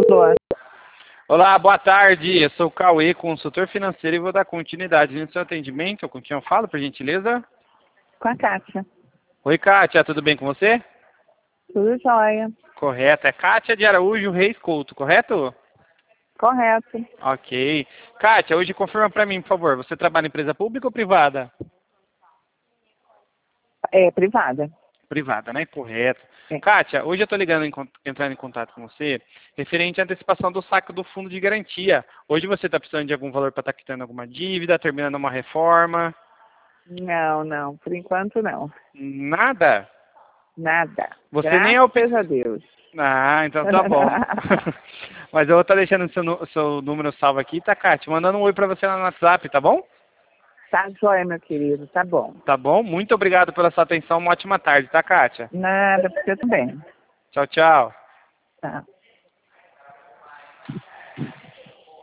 Alô? Olá, boa tarde. Eu sou o Cauê, consultor financeiro, e vou dar continuidade no seu atendimento. Com quem eu falo, por gentileza? Com a Kátia. Oi, Kátia, tudo bem com você? Tudo jóia. Correto. É Kátia de Araújo Reis Couto, correto? Correto. Ok. Kátia, hoje confirma para mim, por favor. Você trabalha em empresa pública ou privada? É privada. Privada, né? Correto. É. Kátia, hoje eu estou entrando em contato com você referente à antecipação do saque do fundo de garantia. Hoje você está precisando de algum valor para estar quitando alguma dívida, terminando uma reforma? Não. Por enquanto, não. Nada? Nada. Você nem é o... Graças a Deus. Ah, então tá bom. Mas eu vou estar deixando o seu número salvo aqui, tá, Kátia? Mandando um oi pra você lá no WhatsApp, tá bom? Tá jóia, meu querido. Tá bom. Tá bom? Muito obrigado pela sua atenção. Uma ótima tarde, tá, Kátia? Nada, porque eu também. Tchau, tchau. Tá.